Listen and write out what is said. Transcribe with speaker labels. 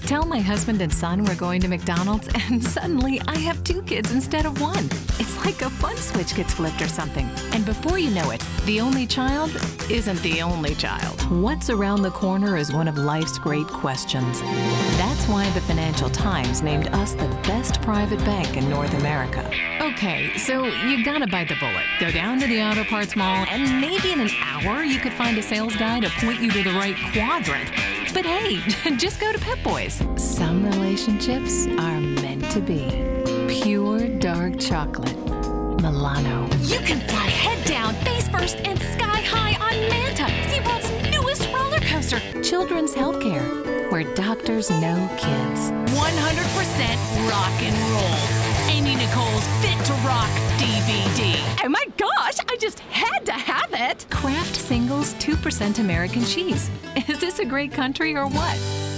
Speaker 1: Tell my husband and son we're going to McDonald's, and suddenly I have 2 kids instead of 1. It's like a fun switch gets flipped or something. And before you know it, the only child isn't the only child. What's around the corner is one of life's great questions. That's why the Financial Times named us the best private bank in North America. Okay, so you gotta bite the bullet. Go down to the auto parts mall, and maybe in an hour you could find a sales guy to point you to the right quadrant. But hey, just go to Pep Boys. Some relationships are meant to be. Pure dark chocolate. Milano.
Speaker 2: You can fly head down, face first, and sky high on Manta, SeaWorld's newest roller coaster.
Speaker 1: Children's healthcare, where doctors know kids.
Speaker 2: 100% rock and roll. Amy Nicole's Fit to Rock DVD. Oh my gosh, I just had to have it.
Speaker 1: Kraft Singles 2% American cheese. Is this a great country or what?